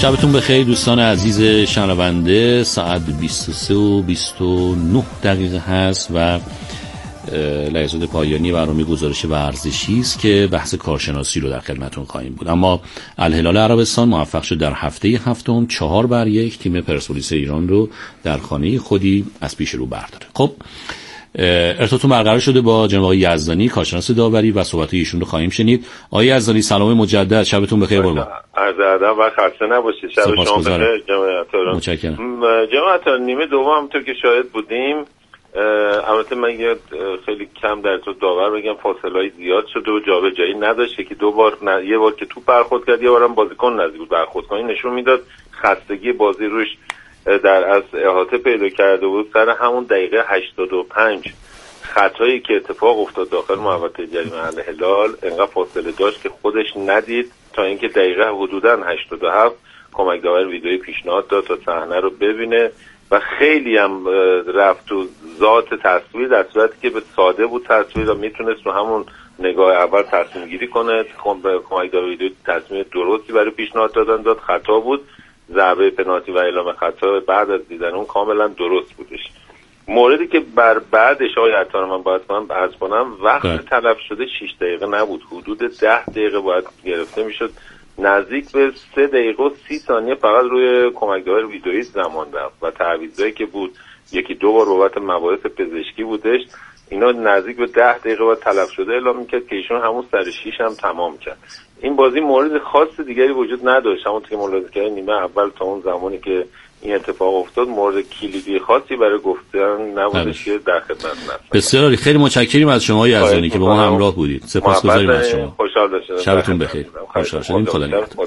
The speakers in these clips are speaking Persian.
شبتون بخیر دوستان عزیز شنونده. ساعت 23:29 هست و لحظات پایانی برنامه گزارش ورزشی است که بحث کارشناسی رو در خدمتتون خواهیم بود. اما الهلال عربستان موفق شد در هفته هفتم 4-1 تیم پرسپولیس ایران رو در خانه خودی از پیش رو برداره. خب ارتباطتون برقرار شده با جناب آقای یزدانی کارشناس داوری و صحبت ایشون رو خواهیم شنید. آقای یزدانی سلام مجدد، شبتون بخیر قربان. عرض ادب و خسته نباشید. شب شما بخیر جناب عطار. متشکرم. جناب عطار نیمه دوم همونطور که شاهد بودیم، البته من خیلی کم در تو داور بگم فاصله‌ای زیاد شده و جابجایی نداشت که دو بار یه بار که توپ برخورد کرد، یه بارم بازیکن نزدیک بود برخورد کنی، نشون میداد خستگی بازی روش در از احاطه پیدا کرده بود. سر همون دقیقه 85 خطایی که اتفاق افتاد داخل محوطه جریمه الهلال انقدر فاصله داشت که خودش ندید تا اینکه دقیقه حدوداً 87 کمک داور ویدئویی پیشنهاد داد تا صحنه رو ببینه و خیلی هم رفت تو ذات تصویر، در صورتی که به ساده بود تصویر و میتونست رو همون نگاه اول تصمیم گیری کنه. کمک داور ویدئویی تصمیم درستی برای پیشنهاد داد، خطا بود. ضربه پنالتی و اعلام خطا بعد از دیدن اون کاملا درست بودش. موردی که بعدش آقای عطار من باید عرض کنم وقت تلف شده 6 دقیقه نبود، حدود 10 دقیقه باید گرفته میشد. نزدیک به 3 دقیقه و 30 ثانیه فقط روی کمک داور ویدئویی زمان رفت و تعویضایی که بود یکی دو بار بابت مباحث پزشکی بودش، اینا نزدیک به 10 دقیقه باید تلف شده اعلام میکرد که ایشون همون سر 6 هم تمام کرد. این بازی مورد خاص دیگری وجود نداشت، همون که ملاحظه کردن نیمه اول تا اون زمانی که این اتفاق افتاد مورد کلیدی خاصی برای گفتن نبودش که در خدمت هستم. بسیار خیلی متشکریم از شما یزدانی که با ما همراه بودید. سپاسگزاریم از شما. خوشحال باشید. شبتون بخیر. خوشحال شدیم. خدا نگهدار.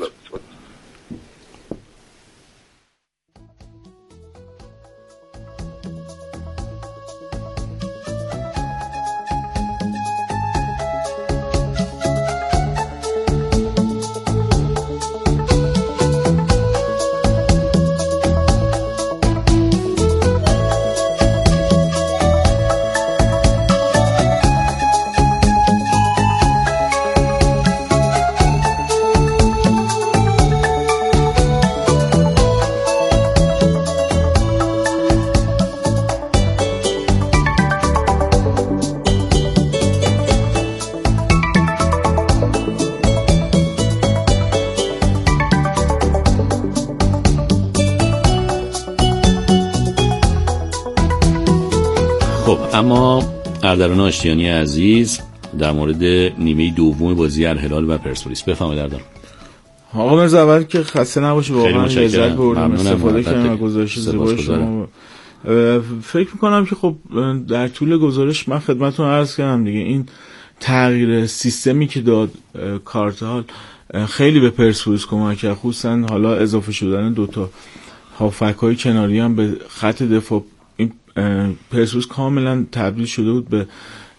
اما اردلان آشتیانی عزیز در مورد نیمه دوم بازی الهلال و پرسپولیس بفرمایید. اردلان. آقا مرز اول که خسته نباشی، واقعا لذت بردیم استفاده کردیم از گزارش زیبای شما. فکر میکنم که خب در طول گزارش من خدمتتون عرض کردم دیگه، این تغییر سیستمی که داد کارتال خیلی به پرسپولیس کمک کرد، خصوصا حالا اضافه شدن دوتا هافک‌های کناری هم به خط دفاع. این پرسپولیس کاملا تبدیل شده بود به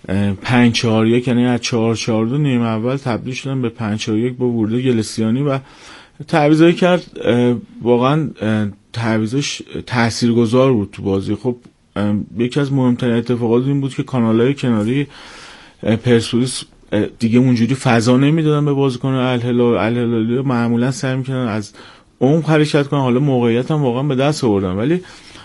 5-4-1، یعنی از 4-4-2 نیمه اول تبدیل شدن به 5-4-1 با ورود گلسیانی و تعویضایی کرد. واقعا تعویضش تاثیرگذار بود تو بازی. خب یکی از مهمترین اتفاقات این بود که کانال‌های کناری پرسپولیس دیگه اونجوری فضا نمیدادن به بازیکن الهلالی، معمولا سعی می‌کردن از عمق حرکت کنن، حالا موقعیت هم واقعا به دست آوردن ولی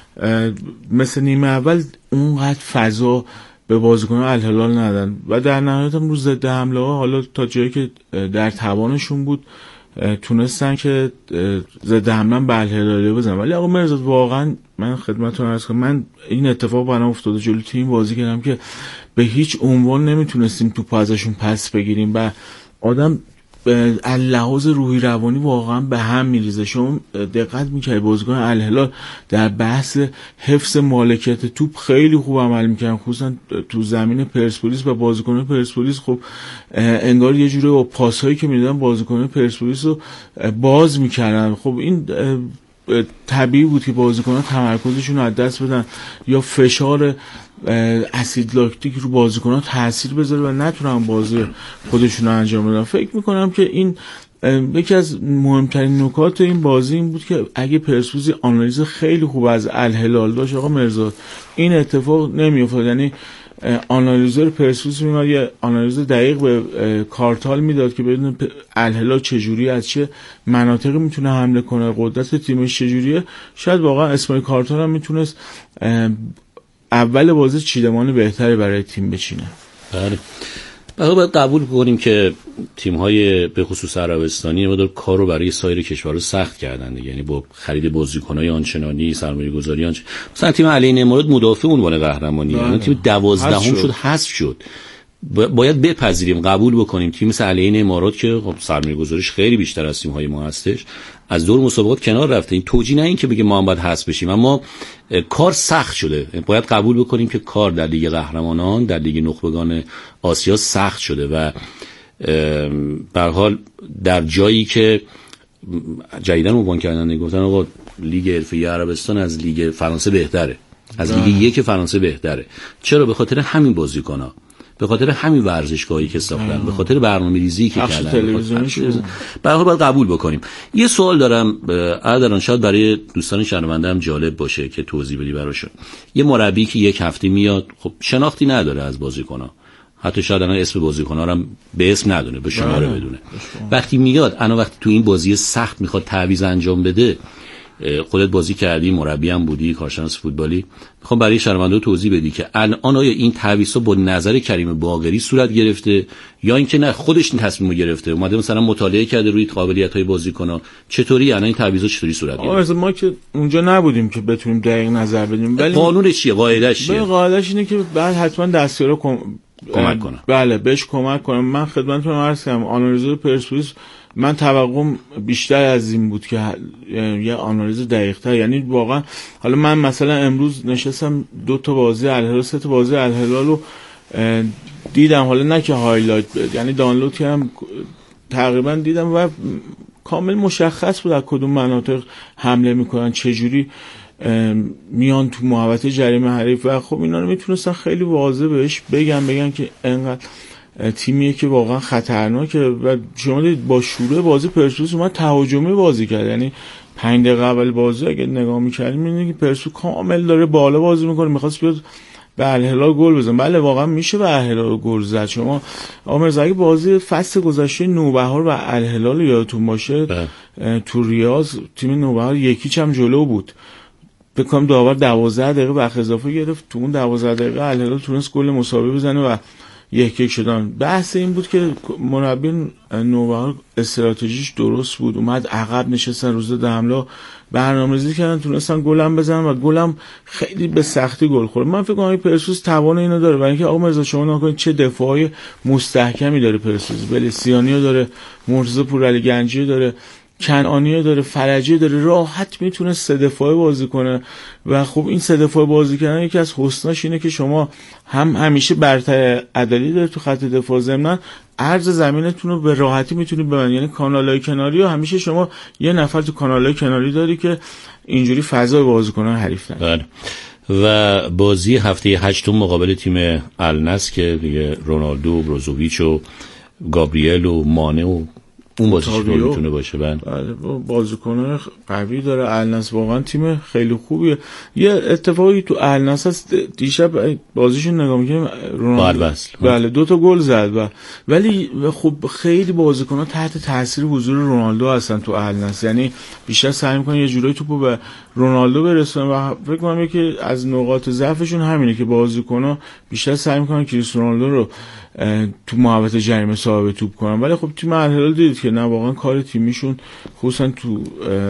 مثل نیمه اول اونقدر فضا به بازیکنان الهلال ندادن و در نهایت هم رو ضد حمله ها حالا تا جایی که در توانشون بود تونستن که ضد حمله به الهلالی بزنن. ولی آقا مرزاد واقعا من خدمتتون عرض کنم، من این اتفاق برام افتاده جلوی تیم بازی کردم که به هیچ عنوان نمیتونستیم توپ ازشون پس بگیریم و آدم از لحاظ روحی روانی واقعا به هم میریزه. شما دقت میکنید بازیکن الهلال در بحث حفظ مالکیت توپ خیلی خوب عمل میکنن، خصوصا تو زمین پرسپولیس و بازیکن پرسپولیس خب انگار یه جوری با پاسهایی که میدادن بازیکن پرسپولیس رو باز میکردن. خب این طبیعی بود که بازیکنان تمرکزشون رو از دست بدن یا فشار اسید لاکتیک رو بازیکنان تاثیر بذاره و نتونن بازی خودشون رو انجام بدن. فکر میکنم که این یکی از مهمترین نکات این بازی این بود که اگه پرسپولیس آنالیز خیلی خوب از الهلال داشت آقا مرزاد این اتفاق نمیافتاد. یعنی آنالیزور پرسپولیس میاد یه آنالیز دقیق به کارتال میداد که بدون الهلال چجوری از چه مناطقی میتونه حمله کنه، قدرت تیمش چجوریه، شاید واقعا اسماعیل کارتال هم میتونست اول بازی چیدمان بهتری برای تیم بچینه. بله. باید قبول کنیم که تیم‌های به خصوص عربستانی مقدار کار رو برای سایر کشورها سخت کردن، یعنی با خرید بازیکن‌های آنچنانی، سرمایه‌گذاری مثلا تیم علی امارات مدافع عنوان قهرمانی، یعنی تیم 12ام شد، حذف شد. باید بپذیریم، قبول بکنیم تیم مثل علی امارات که خب سرمایه‌گذاریش خیلی بیشتر از تیم‌های ما هستش، از دور مسابقات کنار رفته. این توجیه نه این که بگیم ما هم باید حذف بشیم، اما کار سخت شده. باید قبول بکنیم که کار در لیگ قهرمانان، در لیگ نخبگان آسیا سخت شده و به هر حال در جایی که جدیداً عنوان کردن گفتن آقا لیگ حرفه‌ای عربستان از لیگ فرانسه بهتره، از لیگ 1 فرانسه بهتره. چرا؟ به خاطر همین بازیکن‌ها، به خاطر همین ورزشگاهی که ساختن، به خاطر برنامه‌ریزی که کردن. به هر حال باید قبول بکنیم. یه سوال دارم اردلان، شاید برای دوستان شنونده هم جالب باشه که توضیح بدی براشون. یه مربی که یک هفته میاد، خب شناختی نداره از بازیکن‌ها، حتی شاید الان اسم بازیکن‌ها رو به اسم ندونه، به شماره بدونه. وقتی میاد وقتی تو این بازی سخت میخواد تعویض انجام بده، خودت بازی کردی، مربی هم بودی، کارشناس فوتبالی، میخوام برای شنونده توضیح بدی که الان آیا این تعویضا با نظر کریم باقری صورت گرفته یا اینکه نه خودش این تصمیمو گرفته، اومده مثلا مطالعه کرده روی قابلیت‌های بازیکن‌ها، چطوری الان این تعویضا چطوری صورت گرفته؟ ما که اونجا نبودیم که بتونیم دقیق نظر بدیم، ولی قانونش چیه، قاعده‌اش چیه؟ قاعده‌اش اینه که بعد حتما دستیارا کمک کنه. بله بهش کمک کنم. من خدمتتون عرض کردم آنالیزور پرسپولیس من توقعم بیشتر از این بود که یه آنالیز دقیق‌تر، یعنی واقعا حالا من مثلا امروز نشستم 2 تا بازی الهلال 3 تا بازی الهلال رو دیدم، حالا نه که هایلایت یعنی دانلود کردم، تقریبا دیدم و کامل مشخص بود از کدوم مناطق حمله میکنن، چه جوری میان تو محوطه جریمه حریف و خب اینا رو میتونستن خیلی واضح بهش بگن که انقدر تیمیه که واقعا خطرناکه. و شما دید با شروع بازی پرسپولیس اومد تهاجمی بازی کرد، یعنی 5 دقیقه اول بازی اگه نگاه می‌کردیم می‌بینید که پرسپولیس کامل داره بالا بازی می‌کنه، می‌خواست بیاد به الهلال گل بزنه. بله واقعا میشه به الهلال گل زد. شما آمرزگی بازی فصل گذشته نوبهار و الهلال یادتون باشه تو ریاض تیم نوبهار 1-0 هم جلو بود، بکنم داور 12 دقیقه وقت اضافه گرفت، تو اون 12 دقیقه الهلال تونست گل مساوی بزنه و 1-1 شدن. بحث این بود که مربی نوبهار استراتژیش درست بود، اومد عقب نشستن روز حمله برنامه‌ریزی کردن، تونستن گلم بزنن و گلم خیلی به سختی گل خورد. من فکر کنم پرسپولیس توان اینو داره، برای اینکه آقا مرزا شما نگاه چه دفاعی مستحکمی داره پرسپولیس، بلسیانیو داره، مرتضی پورعلی گنجی داره، کنعانی داره، فرجی داره، راحت میتونه 3 دفاعه بازی کنه. و خب این 3 دفاعه بازی کردن یکی از حسناش اینه که شما هم همیشه برتر عددی داره تو خط دفاع، ضمن عرض زمینتون رو به راحتی میتونید ببندید، یعنی کانالای کناری و همیشه شما یه نفر تو کانالای کناری داری که اینجوری فضا بازیکنان حریف نداره. و بازی هفته 8 مقابل تیم النصر که دیگه رونالدو، بروزوویچ و گابریل و مانه و اون بازیش میتونه باشه. بله بازیکن قوی داره النصر، واقعا تیم خیلی خوبیه. یه اتفاقی تو النصر هست، دیشب بازیشون نگاه می‌کنیم رونالدو بله 2 تا گل زد ولی خب خیلی بازیکن‌ها تحت تاثیر حضور رونالدو هستن تو النصر، یعنی بیشتر سعی می‌کنن یه جورایی توپو به رونالدو برسونن و فکر کنم که از نقاط ضعفشون همینه که بازیکن‌ها بیشتر سعی می‌کنن کریستیانو رونالدو رو تو محوطه جریمه صاحب توپ کنن. ولی خب تیم الهلال دید که نه، واقعا کار تیمیشون خصوصا تو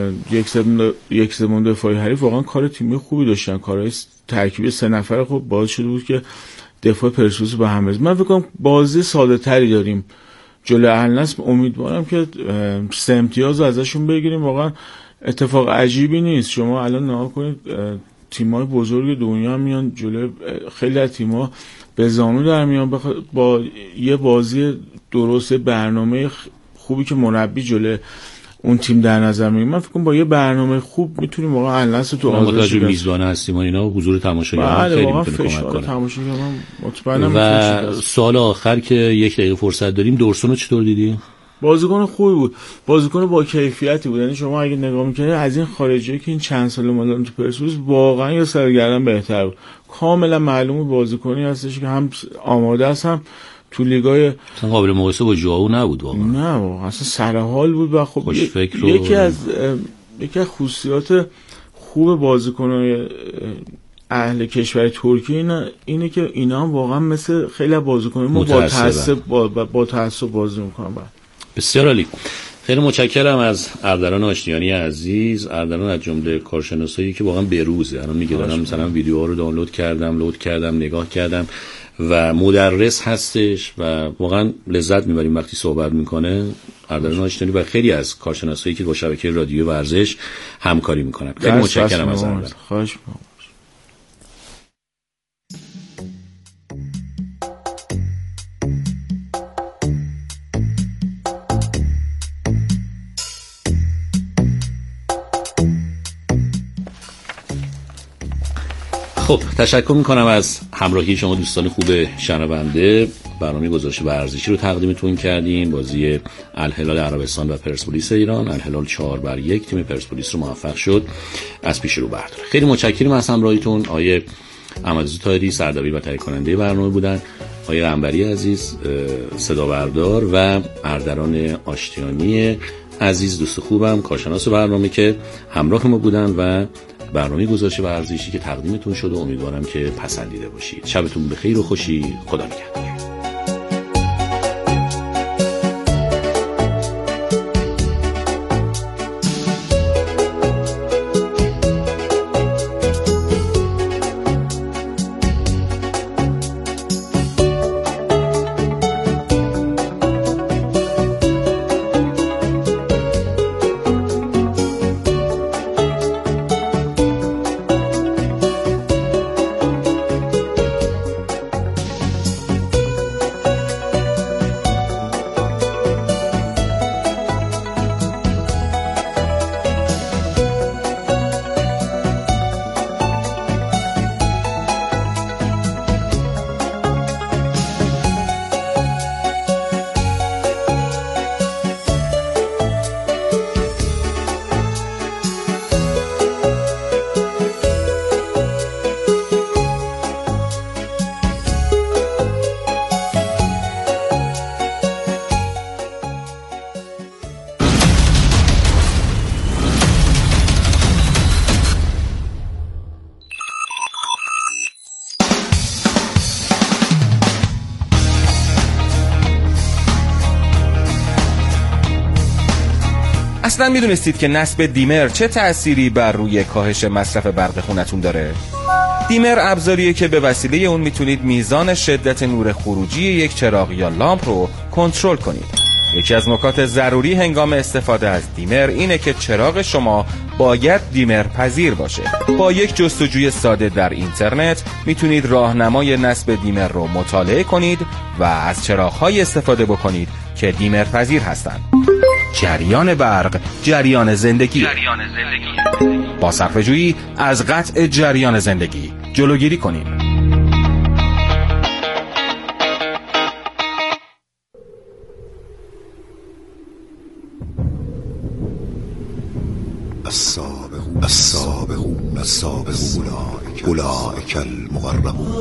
یک سوم دفاعی حریف واقعا کار تیمی خوبی داشتن، کارهای ترکیبی 3 نفره خب باعث شده بود که دفاع پرسپولیس به هم بزنه. من فکر کنم بازی ساده تری داریم جلوی النصر، امیدوارم که 3 امتیاز ازشون بگیریم. واقعا اتفاق عجیبی نیست، شما الان نگاه کنید تیم‌های بزرگ دنیا میان جلوی خیلی از تیم‌ها به زانو در میان با یه بازی درست، برنامه خوبی که مربی جلوی اون تیم در نظر میگیره. من فکر کنم با یه برنامه خوب میتونیم واقعا النصر تو آزادی میزبان هستیم و اینا حضور تماشاگران خیلی میتونه کمک کنه. تماشاگران مطمئنم. و سوال آخر که 1 دقیقه فرصت داریم، دورسون رو چطور دیدی؟ بازیکن خوبی بود، بازیکن با کیفیتی بود. یعنی شما اگه نگاه میکنید از این خارجی که این چند سال اومدن تو پرسپولیس واقعا یا سرگردن بهتر بود. کاملا معلومه بازیکنی هستش که هم آماده است، هم تو لیگای قابل مقایسه با جواو نبود واقعا. نه واقعا اصلا سرحال بود و خب یکی از خصوصیات خوب بازیکنای اهل کشور ترکیه اینه که اینا هم واقعا مثل خیلی بازیکنان ما با تعصب بازی میکنن. بسیار عالی. خیلی متشکرم از اردلان آشتیانی عزیز. اردلان از جمله کارشناسایی که واقعا بروزه. الان میگه دارم مثلا ویدیوها رو دانلود کردم نگاه کردم و مدرس هستش و واقعا لذت میبریم وقتی صحبت میکنه اردلان آشتیانی و خیلی از کارشناسایی که با شبکه رادیو ورزش همکاری میکنن. خیلی متشکرم از اردلان. خواهش می‌کنم. خب تشکر میکنم از همراهی شما دوستان خوب شنونده. برنامه گزارش ورزشی رو تقدیمتون کردیم. بازی الهلال عربستان و پرسپولیس ایران. الهلال 4-1 تیم پرسپولیس رو موفق شد از پیش رو برداره. خیلی متشکرم از همراهیتون. آیه احمدرضا طاهری سردبیر و تهیه کننده برنامه بودن، آیه قنبری عزیز صدا بردار و اردلان آشتیانی عزیز دوست خوبم کارشناس برنامه که همراه ما بودن و برنامه گزارش ورزشی که تقدیمتون شده امیدوارم که پسندیده باشید. شبتون بخیر و خوشی. خدا نگهدار. اصلا میدونستید که نصب دیمر چه تأثیری بر روی کاهش مصرف برق خونتون داره؟ دیمر ابزاریه که به وسیله اون میتونید میزان شدت نور خروجی یک چراغ یا لامپ رو کنترل کنید. یکی از نکات ضروری هنگام استفاده از دیمر اینه که چراغ شما باید دیمر پذیر باشه. با یک جستجوی ساده در اینترنت میتونید راهنمای نصب دیمر رو مطالعه کنید و از چراغ‌های استفاده بکنید که دیمر پذیر هستند. جریان برق، جریان زندگی. با صرفه‌جویی از قطع جریان زندگی جلوگیری کنیم. السابقون اولئک المقربون.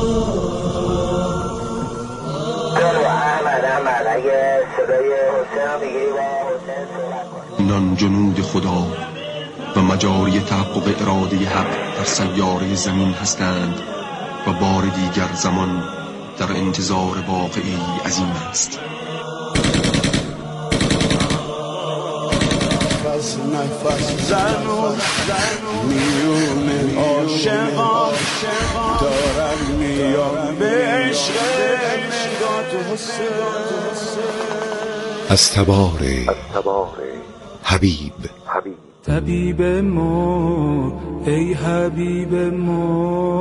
نان جنود خدا و مجاری تحقق اراده حق در سیاره زمین هستند و بار دیگر زمان در انتظار واقعی عظیم است. نفس زنو میون عاشقان دارم میام به عشق از تبار حبیب. طبیب ما ای حبیب ما،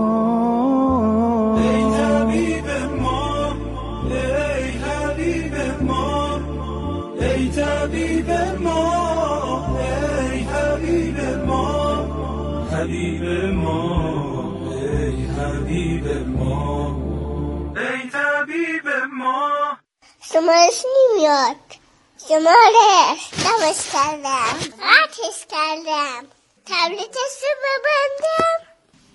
ای طبیب ما ای حبیب ما، ای طبیب ما ای حبیب ما، حبیب ما ای حبیب ما، ای طبیب ما. شما اسمی میاد شماره نماز کردم، قطعش کردم، تبلیتش رو ببندم.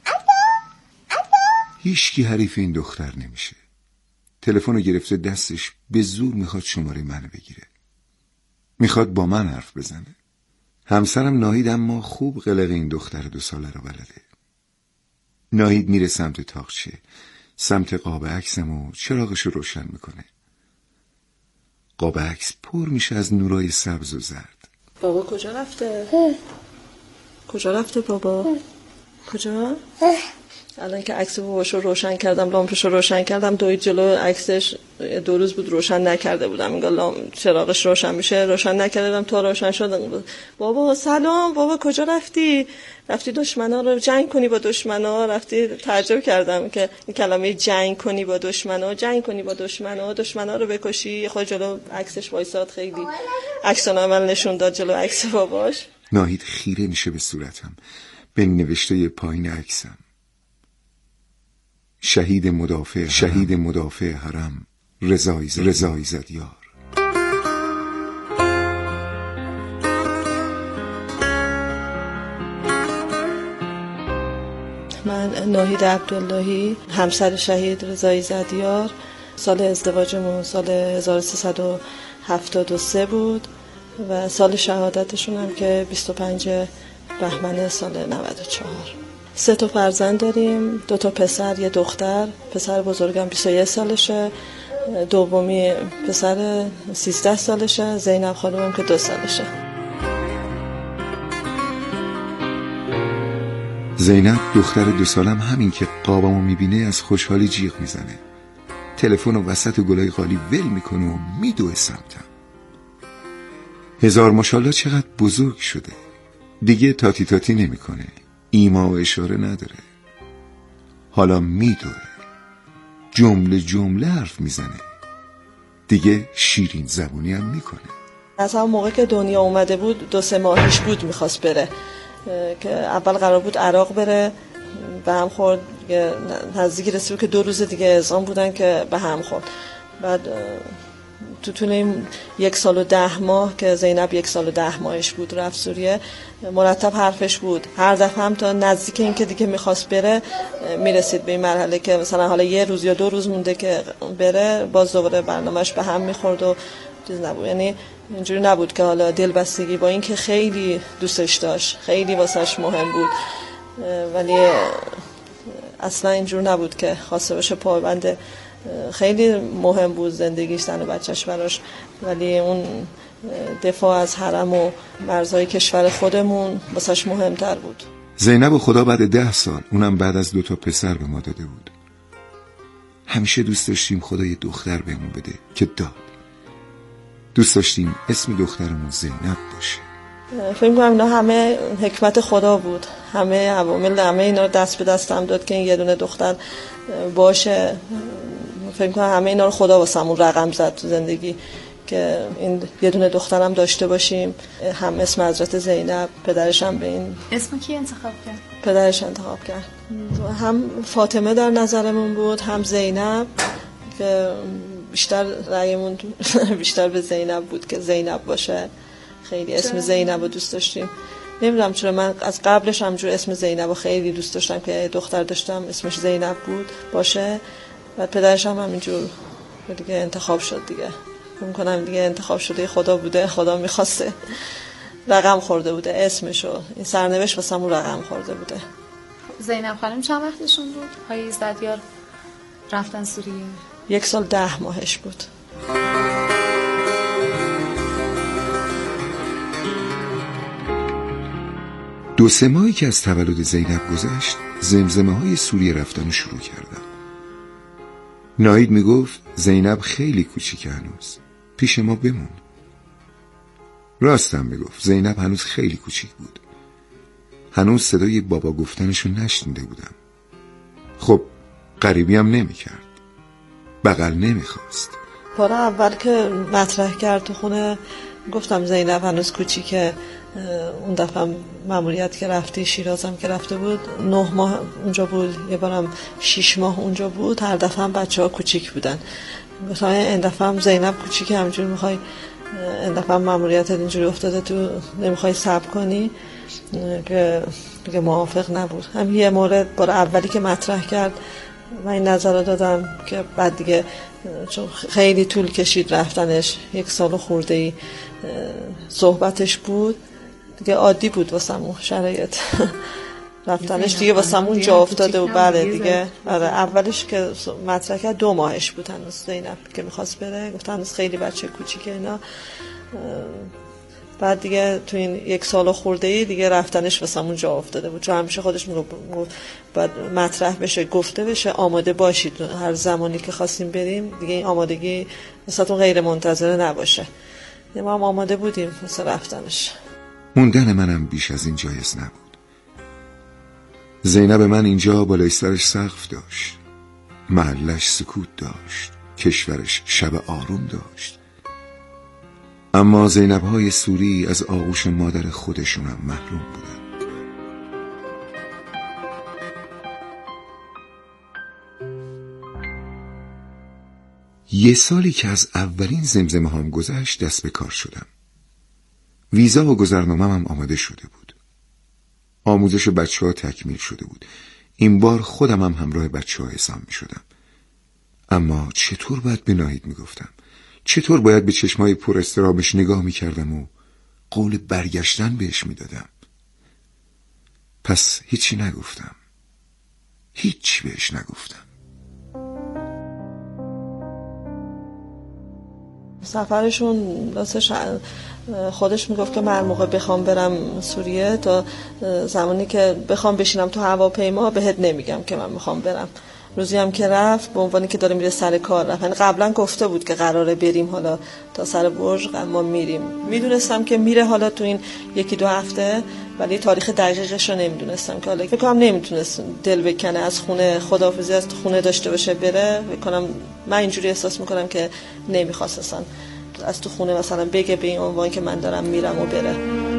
هیچکی حریف این دختر نمیشه. تلفن رو گرفته دستش، به زور میخواد شماره منو بگیره، میخواد با من حرف بزنه. همسرم ناهید اما خوب قلق این دختر 2 ساله رو بلده. ناهید میره سمت تاقچه، سمت قاب عکسم و چراغش رو روشن میکنه. قاب عکس پر میشه از نورای سبز و زرد. بابا کجا رفته؟ کجا رفته بابا؟ کجا؟ الان که عکس باباشو روشن کردم، لامپشو روشن کردم، دوید جلو عکسش 2 روز بود روشن نکرده بودم. انگار چراغش روشن میشه، روشن نکرده بودم تا روشن شد. بابا سلام، بابا کجا رفتی؟ رفتی دشمنا رو جنگ کنی با دشمنا؟ رفتی؟ تعجب کردم که این کلمه جنگ کنی با دشمنا، جنگ کنی با دشمنا رو بکشی. خود جلو عکسش وایساد، خیلی عکس‌العمل نشون داد جلو عکس باباش. ناهید خیره میشه به صورتم، به نوشته پایین عکسم: شهید مدافع حرم رضایی زدیار. من ناهید عبداللهی، همسر شهید رضایی زدیار، سال ازدواجمون سال 1373 بود و سال شهادتشون هم که 25 بهمن سال 94. 3 تا فرزند داریم، 2 تا پسر، 1 دختر. پسر بزرگم 21 سالشه، دومی پسر 13 سالشه، زینب خانومم که 2 سالشه. زینب دختر 2 سالم همین که قابمو میبینه از خوشحالی جیغ میزنه. تلفن رو وسط گلای قالی ول میکنه و میدوه سمتم. هزار ماشاءالله چقدر بزرگ شده، دیگه تاتی نمیکنه، ایما و اشاره نداره. حالا میدوه، جمله حرف میزنه، دیگه شیرین زبونی هم میکنه. از همون موقع که دنیا اومده بود 2-3 ماهش بود میخواست بره، که اول قرار بود عراق بره، به هم خورد، نزدیکی رسید که 2 روز دیگه اعزام بودن که به هم خورد. بعد تو این 1 سال و 10 ماه که زینب 1 سال و 10 ماهش بود رفت سوریه، مرتب حرفش بود. هر دفعه هم تا نزدیک این که دیگه میخواست بره میرسید به این مرحله که مثلا حالا 1 روز یا 2 روز مونده که بره، باز دوباره برنامهش به هم میخورد و چیز نبود. یعنی اینجوری نبود که حالا دلبستگی، با این که خیلی دوستش داشت، خیلی واسش مهم بود، ولی اصلا اینجور نبود که خواسته باشه پابند. خیلی مهم بود زندگیش، زن و بچهش براش، ولی اون دفاع از حرم و مرزهای کشور خودمون واسش مهمتر بود. زینب خدا بعد 10 سال، اونم بعد از 2 تا پسر به ما داده بود. همیشه دوست داشتیم خدا یه دختر بهمون بده که داد. دوست داشتیم اسم دخترمون زینب باشه. فکر کنم اینا همه حکمت خدا بود، همه عوامل، همه اینا رو دست به دستم داد که این یه دونه دختر باشه. فکر کنم همه اینا رو خدا واسمون رقم زد تو زندگی که این یه دونه دخترم داشته باشیم. هم اسم حضرت زینب، پدرش هم به این اسم کی انتخاب کرد؟ پدرش انتخاب کرد. هم فاطمه در نظرمون بود، هم زینب، که بیشتر رأیمون بیشتر به زینب بود که زینب باشه. خیلی اسم زینب رو دوست داشتیم. نمیدونم چرا، من از قبلش همجور اسم زینب رو خیلی دوست داشتم که دختر داشتم اسمش زینب بود باشه. و پدرش هم همینجور دیگه انتخاب شد دیگه. فکر می‌کنم دیگه انتخاب شده خدا بوده، خدا می‌خواسته، رقم خورده بوده اسمشو، این سرنوشت واسمون رقم خورده بوده. زینب خانم چند وقتشون بود؟ های زدیار رفتن سوریه؟ 1 سال 10 ماهش بود. دو سه ماهی که از تولد زینب گذشت، زمزمه های سوریه رفتن شروع کردم. ناهید میگفت زینب خیلی کوچیکه هنوز، پیش ما بمون. راستم میگفت، زینب هنوز خیلی کوچیک بود، هنوز صدای بابا گفتنشو نشنیده بودم. خب غریبی هم نمیکرد، بغل نمیخواست. بار اول که مطرح کرد تو خونه گفتم زینب هنوز کوچیکه. اون دفعه ماموریت که رفتی شیرازم که رفته بود 9 ماه اونجا بود، یه بارم 6 ماه اونجا بود. هر دفعه هم بچه ها کوچیک بودن. گفتم این دفعه هم زینب کوچیکه، همجور میخوای این دفعه ماموریت اینجوری افتاده تو نمیخوای صبر کنی، که دیگه موافق نبود. هم یه مورد بار اولی که مطرح کرد من این نظر رو دادم که بعد دیگه چون خیلی طول کشید رفتنش، 1 سال خورده‌ای صحبتش بود، دیگه عادی بود واسمون شرایط رفتنش دیگه واسمون جا افتاده و بله دیگه. آره اولش که مطرح کرد 2 ماهش بود هنوز زینب که میخواست بره، گفت هنوز خیلی بچه کوچیکه اینا. بعد دیگه تو این 1 سال خورده‌ای دیگه رفتنش واسمون جا افتاده بود، چون همیشه خودش میگفت بعد مطرح بشه، گفته بشه، آماده باشید هر زمانی که خواستیم بریم، دیگه این آمادگی واسهتون غیر منتظره نباشه. ما هم آماده بودیم واسه رفتنش. موندن منم بیش از این جایز نبود. زینب من اینجا بالای سرش سقف داشت، محلش سکوت داشت، کشورش شب آروم داشت. اما زینب‌های سوری از آغوش مادر خودشونم محروم بودن. یه سالی که از اولین زمزمه هم گذشت دست به کار شدم. ویزا و گذرنامه‌م هم آماده شده بود. آموزش بچه‌ها تکمیل شده بود. این بار خودم هم همراه بچه‌ها حساب می‌شدم. اما چطور باید به ناهید میگفتم؟ چطور باید به چشمای پر اضطرابش نگاه میکردم و قول برگشتن بهش میدادم؟ پس هیچی نگفتم، هیچی بهش نگفتم. سفرشون راستش خودش میگفت که من موقع بخوام برم سوریه تا زمانی که بخوام بشینم تو هواپیما بهت نمیگم که من میخوام برم. روزی هم که رفت به عنوانی که داره میره سر کار رفت، یعنی قبلا گفته بود که قراره بریم حالا تا سر برج ما میریم. میدونستم که میره حالا تو این 1-2 هفته، ولی تاریخ دقیقش رو نمیدونستم که حالا فکر کنم نمیتونست دل بکنه از خونه خداحافظی از خونه داشته باشه بره. فکر کنم من اینجوری احساس میکنم که نمیخواست اصلا از تو خونه مثلا بگه به این عنوان که من دارم میرم و بره.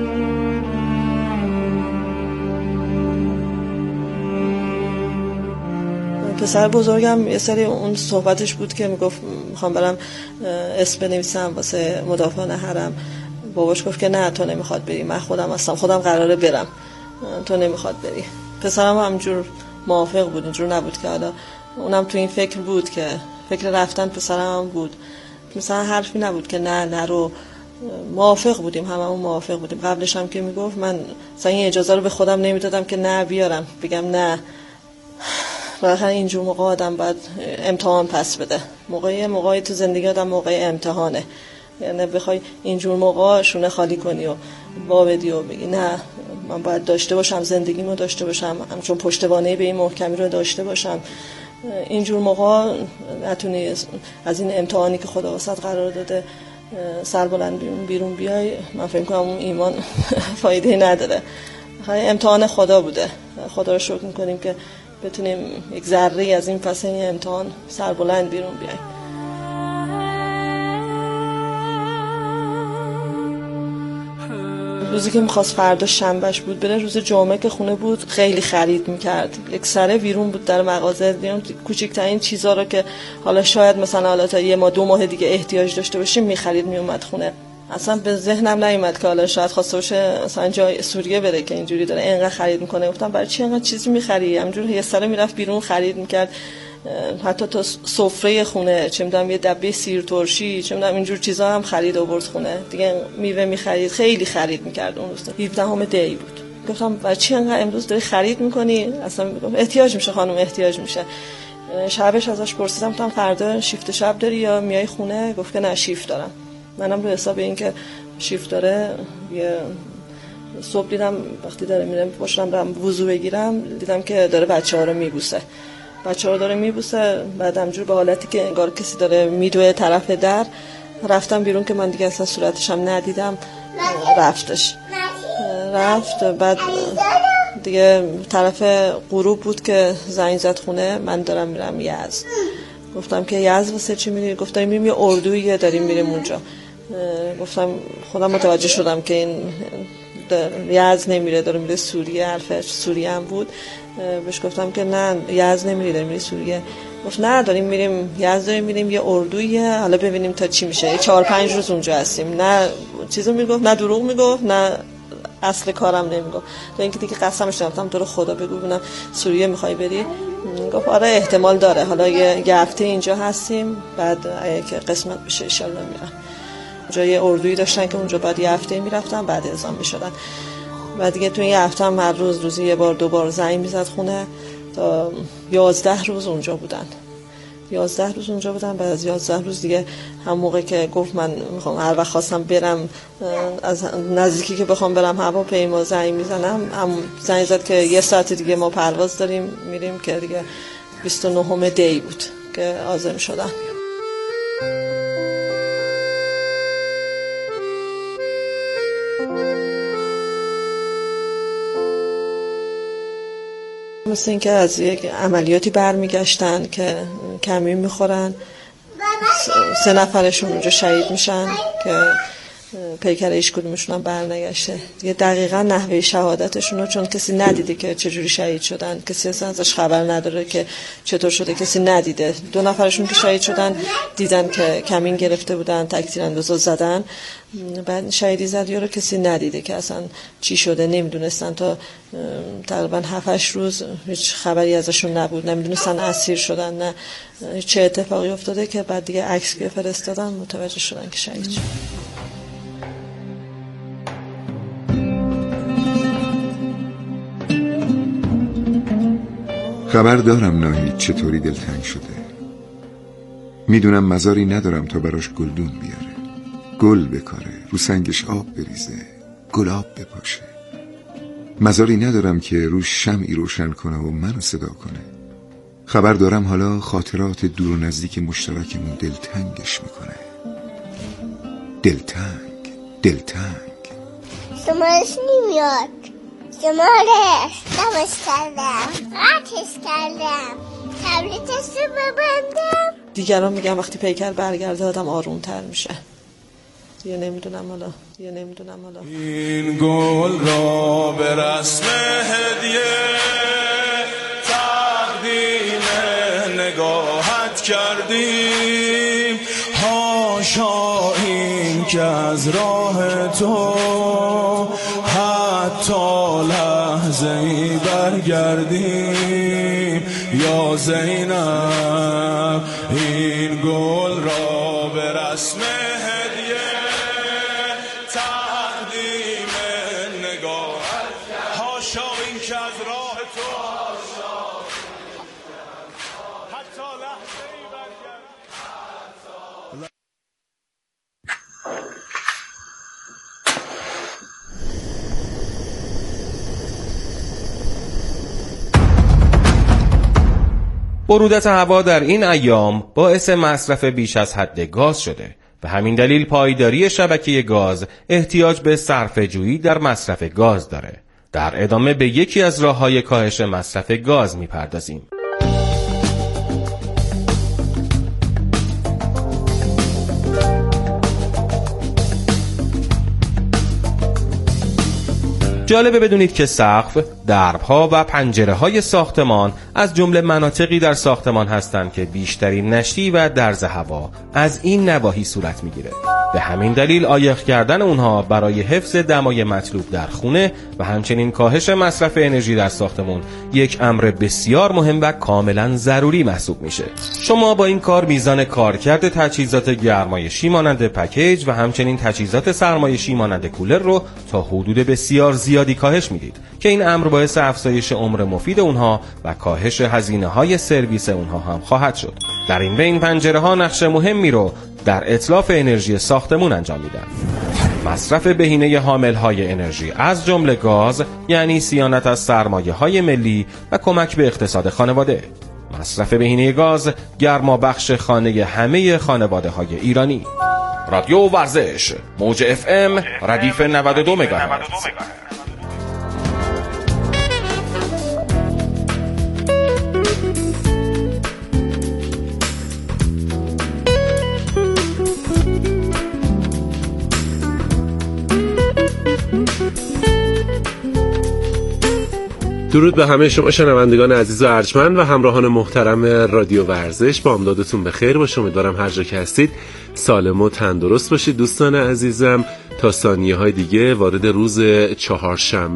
پسر بزرگم یه سری اون صحبتش بود که میگفت میخوام برم اسم بنویسم واسه مدافعان حرم. باباش گفت که نه تو نمیخواد بری، من خودم هستم، خودم قراره برم، تو نمیخواد بری. پسرم همجور موافق بود، اینجور نبود که حالا اونم تو این فکر بود که فکر رفتن پسرم هم بود، مثلا حرفی نبود که نه رو. موافق بودیم، هممون موافق بودیم. قبلش هم که میگفت من مثلا این اجازه رو به خودم نمیدادم که نه بیارم، بگم نه. واقعا اینجور موقع آدم باید امتحان پس بده. موقعی تو زندگی آدم موقع امتحانه، یعنی بخوای اینجور موقع شونه خالی کنی و وابدی و بگی نه من باید داشته باشم، زندگیمو داشته باشم، همچون پشتوانه به این محکمی رو داشته باشم. اینجور موقع نتونی از این امتحانی که خدا واسط قرار داده سربلند بیرون بیای. من فکر کنم اون ایمان فایده نداره. امتحان خدا بوده، خدا رو شکر میکنیم که بتونیم یک ذره از این پس این امتحان سربلند بیرون بیایم. روزی که میخواست فردا شنبهش بود بره، روز جمعه که خونه بود خیلی خرید میکرد. یک سره بیرون بود در مغازه، دیدم کوچکترین چیزا رو که حالا شاید مثلا حالا تا 1 ماه 2 ماه دیگه احتیاج داشته باشیم میخرید میومد خونه. اصلا به ذهنم نیومد که حالا شاید خواسته باشه مثلا جای سوریه بره که اینجوری داره اینقدر خرید میکنه. گفتم برای چی اینقدر چیزی میخری؟ همینجوری یه سره میرفت بیرون خرید میکرد، حتی تا سفره خونه، چه میدونم یه دبه سیر ترشی، چه میدونم اینجور چیزا هم خرید آورد خونه. دیگه میوه میخرید، خیلی خرید میکرد. اون روز 17 دی بود. گفتم برای چی اینقدر امروز داری خرید میکنی؟ اصلا میگم احتیاج میشه خانم، احتیاج میشه. شبش ازش پرسیدم تو فردا شیفت شب داری یا میای خونه؟ گفت که نه شیفت دارم. منم رو حساب این که شیفت داره یه صبح دیدم وقتی داره میرم پشتم رم وضو بگیرم دیدم که داره بچه‌ها رو میبوسه. بچه‌ها داره میبوسه. بعدم جور به حالتی که انگار کسی داره میدوه طرف در. رفتم بیرون که من دیگه اصلا صورتش هم ندیدم. رفت. بعد دیگه طرف غروب بود که زنگ زد خونه، من دارم میرم یزد. گفتم که یزد واسه چی میری؟ گفتم میریم یه اردویی داریم میریم اونجا. گفتم خودم متوجه شدم که این یزد نمیره، داره میره سوریه. حرفش سوریه هم بود. بهش گفتم که نه یزد نمیری، داره میری سوریه. گفت نه داریم میریم یزد، داریم میریم یه اردویه، حالا ببینیم تا چی میشه. 4-5 روز اونجا هستیم. نه چیزو میگفت، نه دروغ میگفت، نه اصل کارم نمیگفت. تا اینکه دیگه قسمش دادم تو رو خدا بگو ببینم سوریه میخوای بری؟ گفت آره احتمال داره، حالا یه هفته اینجا هستیم، بعد که قسمت بشه ان شاء الله میرم. اونجا یه اردویی داشتن که اونجا بعد یه هفته میرفتن، بعد اعزام میشدن. بعد دیگه تو این هفته هم هر روزی یه بار 2 بار زنگ میزد خونه. تا 11 روز اونجا بودن. 11 روز اونجا بودن. بعد از 11 روز دیگه هم موقع که گفت من میخوام هر وقت خواستم برم از نزدیکی که بخوام برم هواپیما زنگ میزنم، هم زنگ زد که 1 ساعت دیگه ما پرواز داریم میریم، که دیگه 29 دی بود که عازم شدن. مثل اینکه از یک عملیاتی برمیگشتن که کمین میخورن، 3 نفرشون اونجا شهید میشن که پیکر هیچ کدومشون هم برنگشته. دیگه دقیقا نحوه شهادتشون رو چون کسی ندیده که چجوری شهید شدن، کسی اصلا ازش خبر نداره که چطور شده، کسی ندیده. 2 نفرشون که شهید شدن دیدن که کمین گرفته بودن، تک‌تیراندازا زدن، بعد شهیدی زدی رو کسی ندیده که اصلا چی شده، نمیدونستن. تا تقریبا 7-8 روز هیچ خبری ازشون نبود، نمیدونستن اسیر شدن نه چه اتفاقی افتاده، که بعد دیگه عکس که فرستادن متوجه شدن که شهید شدن. خبر دارم ناهید چطوری دلتنگ شده. میدونم مزاری ندارم تا براش گلدون بیاره، گل بکاره، رو سنگش آب بریزه، گلاب بپاشه. مزاری ندارم که روش شمعی روشن کنه و منو صدا کنه. خبر دارم حالا خاطرات دور و نزدیک مشترکمون دلتنگش میکنه. دلتنگ شمارش نمیاد، شمارش نماز کردم، قطعش کردم، تبلیتش رو ببندم. دیگران میگن وقتی پیکر برگرده آدم آرومتر میشه. دیگه نمیدونم حالا این گل را به رسم هدیه تقدیم نگاهت کردیم. حاشا این که از راه تو حتی لحظه‌ای برگردیم. یا زینب این گل را به رسم هدیه تقدیم نگاهت، حاشا این که از راه تو حتی لحظه‌ای برگردیم. برودت هوا در این ایام باعث مصرف بیش از حد گاز شده. به همین دلیل پایداری شبکه گاز احتیاج به صرفه‌جویی در مصرف گاز داره. در ادامه به یکی از راه‌های کاهش مصرف گاز می‌پردازیم. جالبه بدونید که سقف، درب‌ها و پنجره‌های ساختمان از جمله مناطقی در ساختمان هستند که بیشترین نشتی و درز هوا از این نواحی صورت می‌گیره. به همین دلیل عایق کردن اونها برای حفظ دمای مطلوب در خونه و همچنین کاهش مصرف انرژی در ساختمان یک امر بسیار مهم و کاملا ضروری محسوب میشه. شما با این کار میزان کارکرد تجهیزات گرمایشی مانند پکیج و همچنین تجهیزات سرمایشی مانند کولر رو تا حدود بسیار زیادی کاهش میدید که این امر باعث افزایش عمر مفید اونها و کاهش هزینه‌های سرویس اونها هم خواهد شد. در این بین پنجره‌ها نقش مهمی رو در اتلاف انرژی ساختمون انجام میدن. مصرف بهینه حامل‌های انرژی از جمله گاز یعنی صیانت از سرمایه‌های ملی و کمک به اقتصاد خانواده. مصرف بهینه گاز گرمابخش خانه همه خانواده‌های ایرانی. رادیو ورزش موج FM ردیف 92 مگاهرتز. درود به همه شما شنوندگان عزیز و ارجمند و همراهان محترم رادیو ورزش. بامدادتون بخیر باشه. امیدوارم هر جا که هستید سالم و تندرست باشید. دوستان عزیزم تا ثانیه‌های دیگه وارد روز چهارشنبه